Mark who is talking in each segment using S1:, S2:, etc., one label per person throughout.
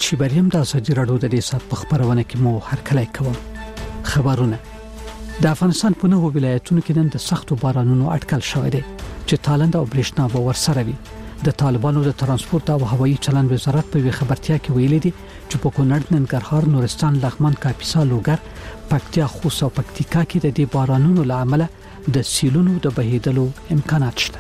S1: شیبریم د ازادي راډیو د ریاست په خبرونه کې مو هرکلی کوم. خبرونه د افغانستان په نوو ولایتونو کې نن د سختو بارانونو اټکل شوی دی چې تالند او برېښنا به ورسره وي. د طالبانو د ترانسپورت او هوایي چلند وزارت په خبرتیا کې ویلي دي چې په کونړ، ننګرهار، نورستان، لغمان، کاپیسا، لوګر، پکتیا، خوست او پکتیکا کې د دې بارانونو لامل د سیلونو د بهیدلو امکانات شته.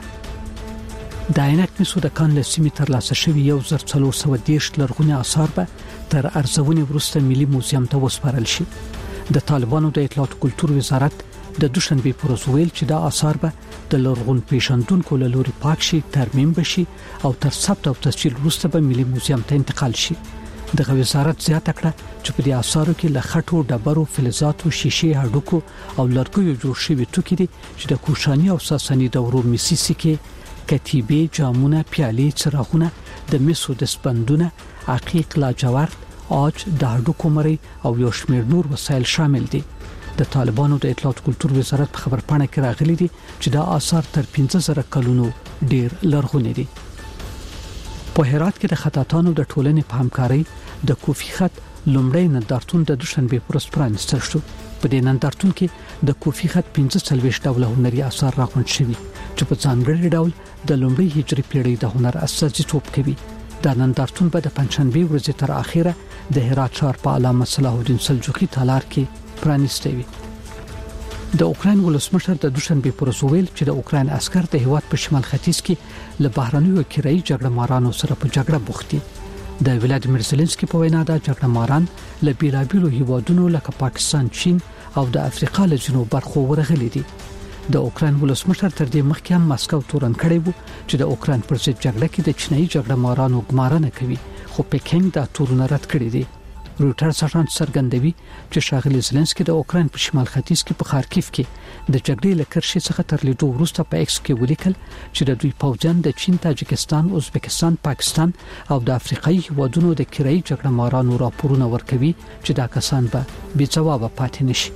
S1: د عینک مسو د کان لسمی تر لاسه شوی 1410 لرغونی آثار به تر ارزونې وروسته ملي موزیم ته وسپارل شي. د طالبانو د اطلاعات او کلتور وزارت د دوشنبه پر ورځ ویل چې دا آثار به د لرغون پیژندونکو له لوري پاک شي، ترمیم بشي او تر ثبت او تسجیل وروسته به ملي موزیم ته انتقال شي. د وزارت زیاته کړه چې په دې آثارو کې له خټو، ډبرو، فلزاتو، شیشې، هډوکو او لرګیو جوړ شوی توکي دي چې د کوشاني او ساساني دورو میسیسي کې کتیبه، جامونه، پیالې، څراغونه، د مسو دستبندونه، عقیق، لاجورد، عاج، د هډوکو مري او یو شمېر نور وسایل شامل دي. د طالبانو د اطلاعات کلتور وزارت په خبرپاڼه کې راغلي دي چې دا آثار تر 15000 کلونو ډیر لرغوني دي. په هرات کې د خطاطانو د ټولنې په همکارۍ د کوفی خط لومړی نندارتون د دوشنبه پر ورځ پرانیستل شو. په دې نندارتون کې د کوفی خط 45 ډوله هنري آثار راغونډ شوي چې په ځانګړي ډول د لومړۍ هجري پیړۍ د هنر استازیتوب کوي. دا نندارتون به د پنځشنبه ورځې تر اخره د هرات ښار په علامه صلاح الدین سلجوقي تالار کې پرانیستی وي. د اوکراین ولسمشر د دوشنبه پر ورځ ویل چې د اوکراین عسكر د هیواد په شمال ختیځ کې له بهرنیو کرایي جګړه مارانو سره په جګړه بوخت دي. د ولادیمیر زيلنسکي په وینا د جګړه ماران له بیلابیلو هیوادونو لکه پاکستان، چین او د افریقا له جنوب برخو ورغلي دي. د اوکراین ولسمشر تر دې مخکې هم مسکو تورن کړی وو چې د اوکراین پر ضد جګړه کې د چینایي جګړه مارانو ګمارنه کوي، خو پکینګ دا تورن رد کړی دی. رويټرز اژانس څرګندوي چې ښاغلي زيلنسکي د اوکراین په شمال ختیځ کې په خارکیف کې د جګړې لکرشي څخه تر لیدو وروسته په ایکس کې ولیکل چې د دوی پوځیان د چین، تاجکستان، ازبکستان، پاکستان او د افریقایي هیوادونو د کرایي جګړه مارانو راپورونه ورکوي چې دا کسان به بې ځوابه پاتې نشي.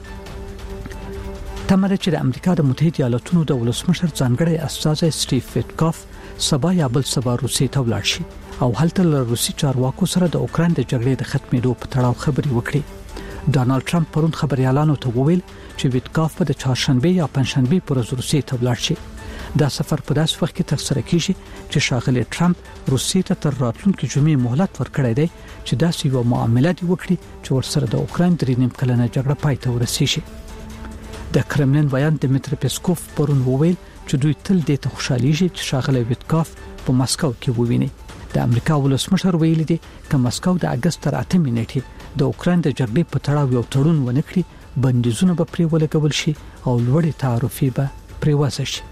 S1: تمره چې د امریکا د متحده ایالاتونو د ولسمشر ځانګړی استازی سټیف ویټکاف سبا یا بل سبا روسي ته ولاړ شي او هلته له روسي چارواکو سره د اوکراین د جګړې د ختمېدو په تړاو خبرې وکړي. ډانلډ ټرمپ پرون خبريالانو ته وویل چې ویټکاف په د چهارشنبه یا پنځشنبه پر ورځ روسي ته ولاړ شي. دا سفر په داسې وخت کې ترسره کیږي چې ښاغلي ټرمپ روسي ته تر راتلونکي جمعې مهلت ورکړی دی چې داسې یو معامله دی وکړي چې ورسره د اوکراین د 3 کلنه جګړه پای ته ورسیږي. د کرملین بیان دمیتری پیسکوف پرون وویل چې دوی تل د ته خوشاليږي چې ښاغلي ویټکاف په مسکو کې وویني. د امریکا ولسمشر ویلي دی چې مسکو د اگست تر 8 نیټې د اوکراین د جګړې په تړاو یو تړون ونه کړي، بندیزونه به پرې ولګول شي او لوړې تعرفې به پرې وضع شي.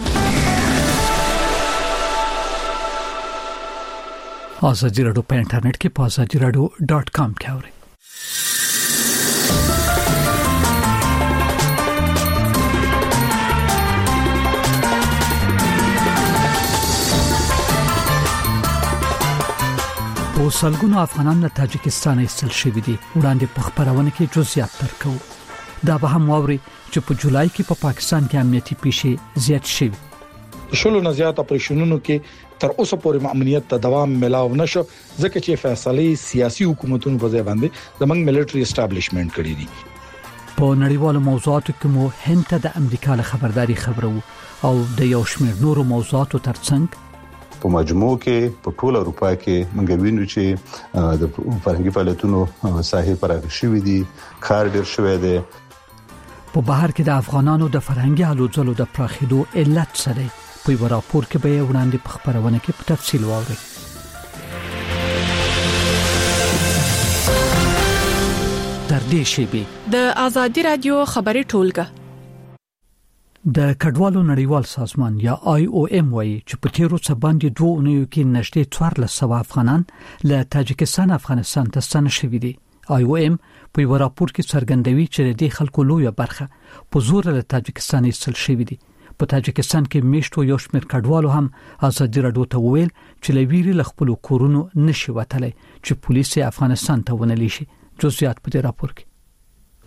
S1: ازادي راډیو په انټرنیټ کې په azadiaradio.com کې اورئ. او سلګونو افغانان له تاجکستان ایستل شوي دي. وړاندې په خبرونه کې جزئیات درکو. دا به هم واوري چې په جولای کې په پاکستان کې امنیتي پیښې زیات شوي.
S2: شلو نه زیات اپریشنونو کې تر اوسه پورې امنیت ته دوام ملاو نشو ځکه چې فیصله سیاسي حکومتونو په ځای باندې زمنګ ملټری اسټابلیشمنت کړی دي.
S1: په نړیوالو موضوعاتو کې مو هند ته د امریکا له خبرداري خبرو او د یو شمېر نورو موضوعاتو ترڅنګ
S3: په مجموع کې په ټول اروپا کې موږ وینو چې د فرهنګي فعالیتونو ساحه پراخه شوې دي، کار ډېر شوی دی.
S1: په بهر کې د افغانانو د فرهنګي هلو د پراخېدو علت څه دی؟ په یو راپور کې به وړاندې په خبرونه کې په تفصیل واورئ. تر دې شیبې
S4: د ازادي رادیو خبري ټولګه
S1: د کډوالو نړیوال سازمان یا IOM وایي چې په تیرو څه باندې 2 اونیو کې نږدې 1400 افغانان له تاجکستان افغانستان ته ستانه شوي دي. IOM په یو راپور کې څرګندوي چې د خلکو لویه برخه په زور له تاجکستان ایستل شوي دي. په تاجکستان کې میشتو یو شمېر کډوالو هم ازادي راډیو ته وویل چې لویری له خپل کورونو نشي وتلی چې پولیس افغانستان ته ونلی شي. جزئیات په دې راپور کې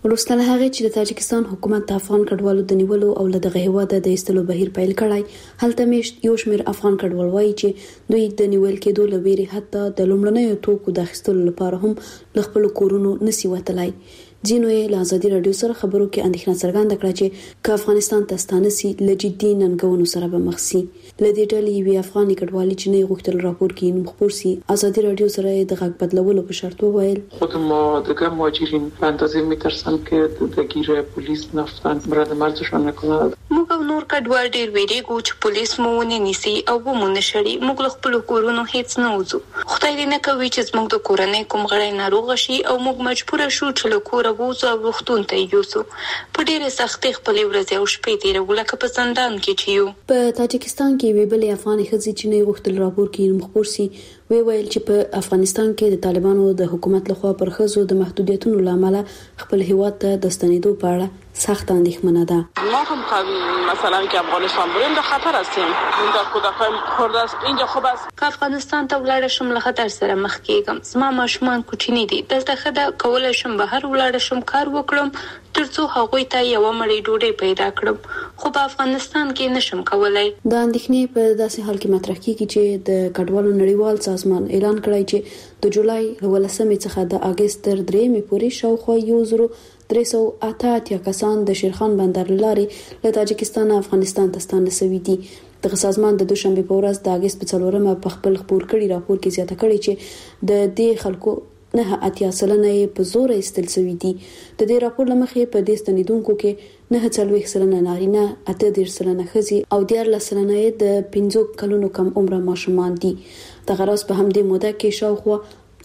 S5: ورسته له هغه چې د تاجکستان حکومت د افغان کډوالو د نیولو او له دغه هواده د ایستلو بهیر پیل کړای، هلته میشت یو شمېر افغان کډوال وایي چې دوی د نیول کېدو لويري حتی د لومړنیو توکو د اخیستلو لپاره هم له خپل کورونو نسی وتلای. ځینو یې له ازادي رادیو سره خبرو کې اندېښنه څرګنده کړه چې که افغانستان ته ستانه سي له جدي ننګونو سره به مخ سي. له دې ډلې وی افغاني کډوالي چې نه غوښتل راپور کړي نو خبر سي ازادي رادیو سره د غږ بدلولو په شرط وویل
S6: خود ما دیگه مهاجرین به اندازه میترسن که درگیر پلیس نفتن مرد مرزشان نکنند.
S7: موږ نور کډوال ډیر ویریږو چې پولیس مو ونیسي او ومونه شړي. موږ له خپل کورونو هیڅ نه وځو. خدای دې نه کوي چې زموږ د کورنۍ کوم غړی ناروغ شي او موږ مجبور شو چې له کوره وځو او روغتون ته یوسو. په ډیره سختۍ خپل ورځې او شپې تیرول لکه په زندان کې چې یو.
S5: په تاجکستان کې وی بل افغاني ښځې چې نه غوښتل راپور کړي مخبر سي وی ویل چې په افغانستان کې د طالبانو د حکومت لخوا پر ښځو د محدودیتونو لامل خپل هیواد ته د ستنېدو په اړه سخت اندېښمنه ده.
S8: ما هم مثلا که افغانستان بریم در خطر هستیم. من در کودکان خورده است اینجا خوب است.
S7: که افغانستان ته ولاړ شم له خطر سره مخ کېږم. زما ماشومان کوچني دي. دلته خدای کولای شم بهر ولاړ شم کار وکړم ترڅو هغوی ته یو مړی ډوډۍ پیدا کړم. خو په افغانستان کې نشم کولای.
S5: د اندېښنې په داسې حال کې مطرح کیږي چې د کډوالو نړیوال سازمان اعلان کړی چې د جولای 18 څخه د اگست تر 3 پورې شاوخوا 1388 کسان د شیرخان بندر لارې له تاجکستان افغانستان ته ستانه شوي دي. دغه سازمان د دوشنبه په ورځ د اگست په 4مه په خپل خبر کړي راپور کې زیاته کړي چې د دې خلکو 9.8% په زور ایستل شوي دي. د دې راپور لمخې په دې ستنیدونکو کې 9.4% نارینه، 8.3% ښځې او 14% د 15 کلونو کم عمره ماشومان دي. د غرض په همدې موده کې شاوخوا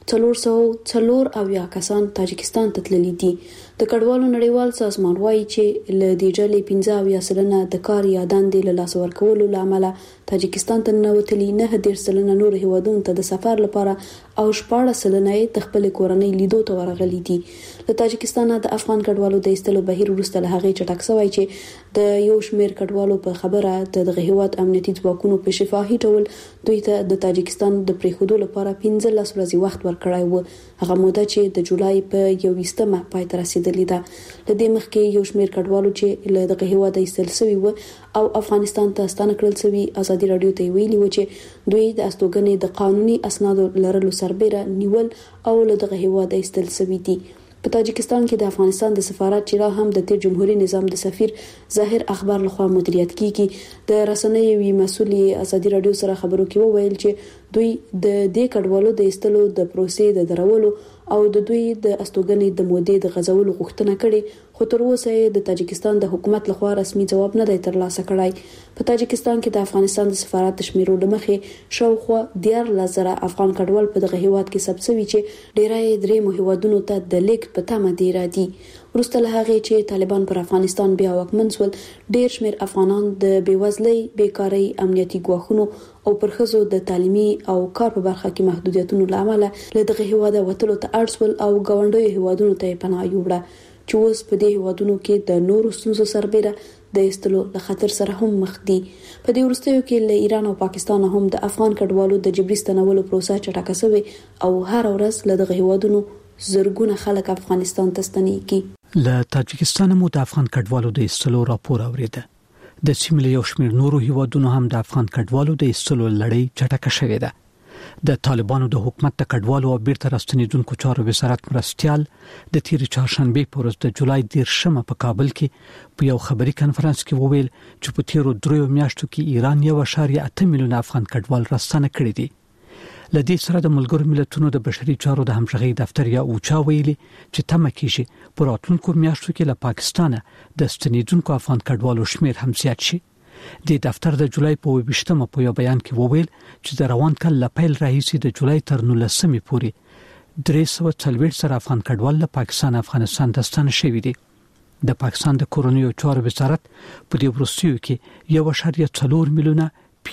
S5: 404 کسان تاجکستان ته تللي دي. د کډوالو نړیوال سازمان وایي چې له دې ډلې 15% د کار یا دندې له لاس ورکولو لامل تاجکستان ته ننوتلي، 9% نور هیوادونو ته د سفر لپاره او 14% د خپل کورنۍ لیدو ته ورغلي دي. د تاجکستان د افغان کډوالو د ایستلو بهیر وروسته له هغه چټک شوی چې د یو شمېر کډوالو په خبره دغه هیواد امنیتي ځواکونو په شفاهي ډول دوی ته د تاجکستان د پریښودو لپاره 15 ورځې وخت ورکړی و. هغه موده چې د جولای په 21مه پای ته رسیدلې ده. له دې مخکې یو شمېر کډوالو چې له دغه هیواد ایستل شوي و او افغانستان ته ستانه کړل شوي ازادي رادیو ته ویلي و چې دوی د استوګنې د قانوني اسنادو لرلو سربېره نیول او له دغه هیواد ایستل شوي دي. په تاجکستان کې د افغانستان د سفارت چې را هم د تیر جمهوریت نظام د سفیر ظاهر اخبار لخوا مدیریت کیږي. د رسنیو وی مسولې ازادي رادیو سره خبرو کې وویل چې دوی د دې کډوالو د ایستلو د پروسې د درولو او د دوی د استوګنې د مودې د غځولو غوښتنه کړې، خو تر اوسه د تاجکستان د حکومت لخوا رسمي ځواب نه دی ترلاسه کړی. په تاجکستان کې د افغانستان د سفارت شمیرو لمخې شاوخوا 14,000 افغان کډوال په دغه هیواد کې ثبت شوي چې ډیری درې هیوادونو ته د لیک په تمه دی را دي. وروسته له هغه چې طالبان پر افغانستان بیا واکمن شول، ډیر شمېر افغانان د بیوزلۍ، بیکارۍ، امنیتي ګواښونو او پر ښځو د تعلیمي او کار په برخه کې محدودیتونو لامل له دغه هیواده وتلو ته اړ شول او ګاونډیو هیوادونو ته پناه یووړه چې اوس په دې هیوادونو کې د نورو ستونزو سربېره د ایستلو له خطر سره هم مخ دي. په دې وروستیو کې له ایران او پاکستان هم د افغان کډوالو د جبري ستنولو پروسه چټکه شوې او هر ورځ له دغه هیوادونو زرګونه خلک افغانستان ته ستنېږي.
S1: له تاجکستان مو د افغان کډوالو د ایستلو راپور اوریده. د سیمې له یو شمېر نورو هیوادونو هم د افغان کډوالو د ایستلو لړۍ چټکه شوې ده. د طالبانو د حکومت د کډوالو او بیرته راستنېدونکو چارو وزارت مرستيال د تیر چهارشنبه په ورځ د جولای 10 په کابل کې په یو خبري کانفرنس کې وویل چې په تیرو 3 میاشتو کې ایران 1.8 میلیون افغان کډوال راستنه کړي دي. لدې سره د ملګرو ملتونو د بشري چارو د همغږي دفتر یا اوچا ویلي چې تمه کیږي په راتلونکو میاشتو کې له پاکستان د ستنیدونکو افغان کډوالو شمیر هم زیات شي. د دفتر د جولای په 20مه په یو بیان کې وویل چې د روان کال له پیل راهیسې د جولای تر 19مې پورې 340 افغان کډوال له پاکستان افغانستان ته ستانه شوي دي. د پاکستان د کورنیو چارو وزارت په دې وروستیو کې 1.4 میلیونه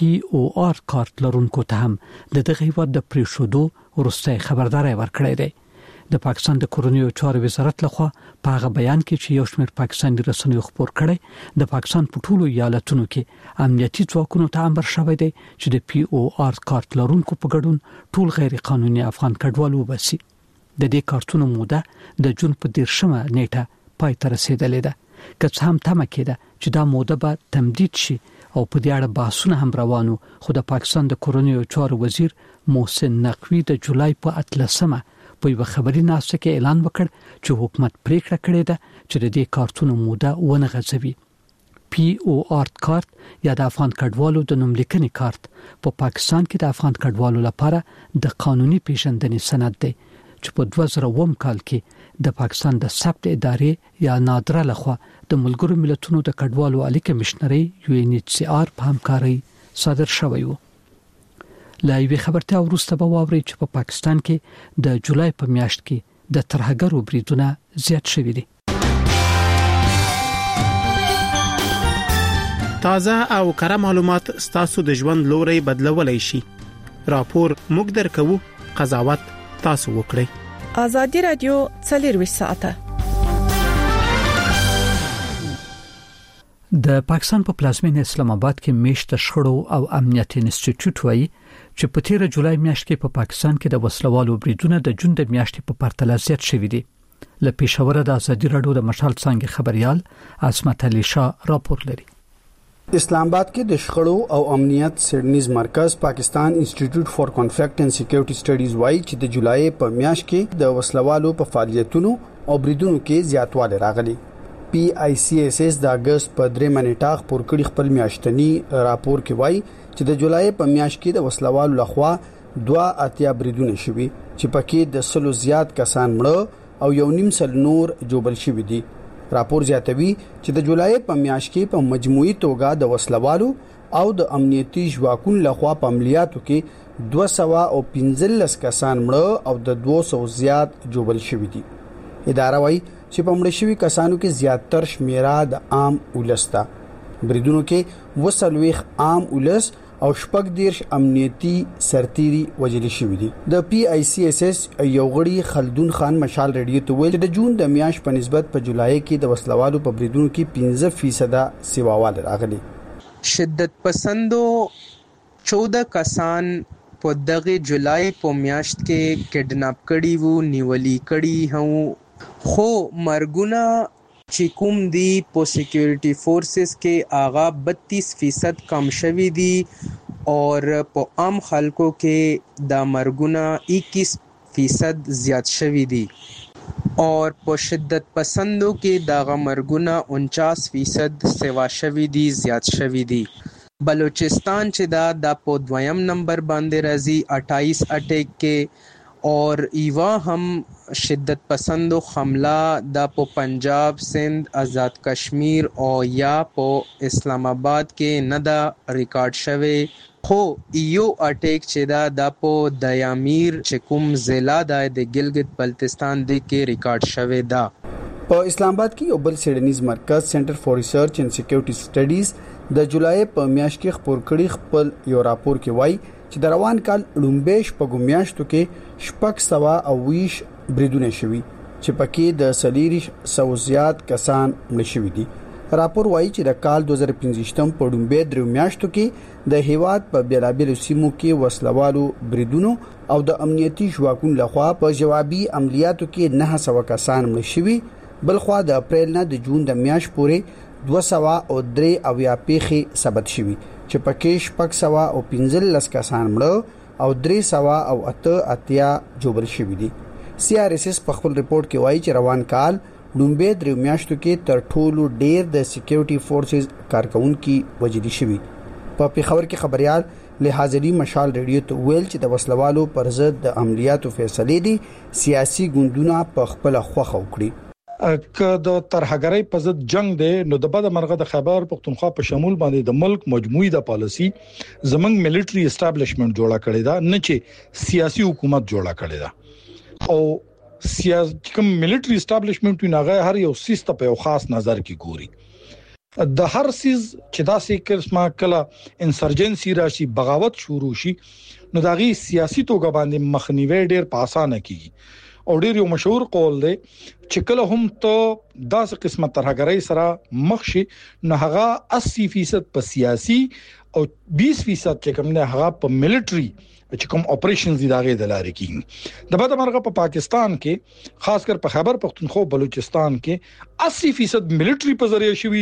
S1: POR کارت لرونکو ته هم د دغه هیواد د پریښودو وروستۍ خبرداري ورکړې ده. د پاکستان د کورنیو چارو وزارت لخوا په هغه بیان کې چې یو شمېر پاکستاني رسنیو خبر کړي د پاکستان په ټولو ایالتونو کې امنیتي ځواکونو ته امر شوی دی چې د POR کارت لرونکو په ګډون ټول غیر قانوني افغان کډوال وباسي. د دې کارتونو موده د جون په 10مه نیټه پای ته رسیدلې ده. که څه هم تمه کېده چې دا موده به تمدید شي او په دې اړه بحثونه هم روانو، خو د پاکستان د کورونیو چارو وزیر محسن نقوی د جولای په 18مه په یو خبري ناسته کې اعلان وکړ چې حکومت پریکړه کړې ده چې د دې کارتونو موده ونه غځوي. POR کارت یا د افغان کډوالو د نوملیکنې کارت په پاکستان کې د افغان کډوالو لپاره د قانوني پیژندنې سند دی چې په 2000 کال کې د پاکستان د ثبت ادارې یا نادره لخوا د ملګرو ملتونو د کډوالو عالی کمشنري UNHCR په همکاري صادر شوی و. لا یوه خبرته وروسته به واوري چې په پاکستان کې د جولای په میاشت کې د ترهګرو بریدونه زیات شوي دي.
S9: تازه او کره معلومات ستاسو د ژوند لوري بدلولای شي. راپور موږ درکو، قضاوت تاسو وکړئ.
S4: ازادي رادیو 24 ساعته.
S1: د پاکستان په پلازمینه اسلام آباد کې میشت شخړو او امنیت انسټیټیوټ وایي چې په 13 جولای میاشت کې په پاکستان کې د وسلوالو بریدونه د جون د میاشتې په پرتله زیات شوي دي. له پېښور د ازادي رادیو د مشال څنګه خبريال عصمت علي شاه راپور لري.
S10: اسلام آباد کې د شخړو او امنیت سیډنیز مرکز پاکستان انسټیټیوټ فار کانفلکټ اینڈ سکیورټي سټډیز وایي چې د جولای په میاشت کې د وسلوالو په فعالیتونو او بریدونو کې زیاتوالی راغلی. PICSS د اگست په 3 منېټه خبر کړي خپل میاشتنی راپور کې وایي چې د جولای په میاشت کې د وسلوالو لخوا 2 بریدونه شوي چې پکې د 100 زیات کسان مړه او 1.5 نور جوړل شوي دي. راپور زیاتوي چې د جولای په میاشت کې په مجموعي توګه د وسلوالو او د امنیتي ځواکونو لخوا په عملیاتو کې 215 کسان مړه او د 200 زیات جوړل شوي دي. اداره وایي چې په مړ شوي کسانو کې زیاتر شمیره د عام ولستا بریدونو کې وسلويخ عام ولس او شپږ دیرش امنیتي سرتيري وجل شوې دي. د PICSS یو غړي خلدون خان مشال رادیو ته ویل د جون د میاشت په نسبت په جولای کې د وسلوالو په بریدونو کې 15% سیواوال راغلي.
S11: شدت پسندو 14 کسان په دغه جولای په میاشت کې کډناپ کړي وو، نیولي کړي هو، خو مرګونه چې کوم دی په سکیورټي فورسز کې آغا 32% کم شوي دي اور په عام خلکو کې دا مرګونه 21% زیات شوي دي اور په شدت پسندو کې دا مرګونه 49% سوا شوي دي، زیات شوي دي. بلوچستان چې دا په 2م نمبر باندې راځي 28 اٹیک کې اور ایوا هم شدت پسندو حمله د په پنجاب، سندھ، آزاد کشمیر او یا په اسلام آباد کې نه دا ریکارډ شوی، خو یو اٹیک چې دا په دیامیر چې کوم ضلع د ګلګت بلتستان د کې ریکارډ شوی دا.
S10: په اسلام آباد کې یو بل سیډنیز مرکز سنټر فار ریسرچ اینڈ سکیورټي سټډیز د جولای په میاشت کې خبر کړي خپل یو راپور کې وایي چې د روان کال لومبېش په ګمیاشتو کې 620 بریدونه شوي چې پکې د 300 زیات کسان مړ شوي دي. راپور وایي چې د کال 2015 په لومبې درو میاشتو کې د هیواد په بیلابیلو سیمو کې وسلوالو بریدونو او د امنیتي ځواکونو لخوا په جوابي عملیاتو کې 900 کسان مړ شوي. بلخوا د اپریل نه د جون د میاشت پورې 203 پیښې ثبت شوي چې پکې 615 کسان مړه او 388 جوړل شوي دي. CRSS په خپل ریپورت کې وایي چې روان کال لومبې درې میاشتو کې تر ټولو ډېر د سکیورټي فورسز کارکونکو وجدي شوي. په پیښور کې خبريال له حاضري مشال رادیو ته ویل چې د وسلوالو پر ضد د عملیاتو فیصله دي سیاسي ګوندونه په خپل خوخه وکړي.
S2: که د ترهګرۍ په ضد جنگ دی نو د بده مرغه د خیبر پختونخوا په شمول باندې د ملک مجموعي د پالیسی زمنګ ملټري اسټابلیشمنت جوړه کړی دا نه چې سیاسي حکومت جوړه کړی دا او سیاسي کوم ملټري اسټابلیشمنت نه هر یو سیستم په یو خاص نظر کې ګوري. د هر سیز چې داسې قسمه کله انسرجنسي راشي بغاوت شروع شي نو دغه سیاسي توګه باندې مخنیوي ډېر په اسانه کیږي او ډیر یو مشهور قول دی چې کله هم ته داسې قسمه ترهګرۍ سره مخ شي نو هغه 80% په سیاسي او 20% چې کوم نه هغه په ملټري چې کوم اپریشنز دي داغه د لارې کیږي د بده مرغه په پاکستان کې خاص کر په خیبر پختونخوا بلوچستان کې 80% ملټري په ذریعہ شوی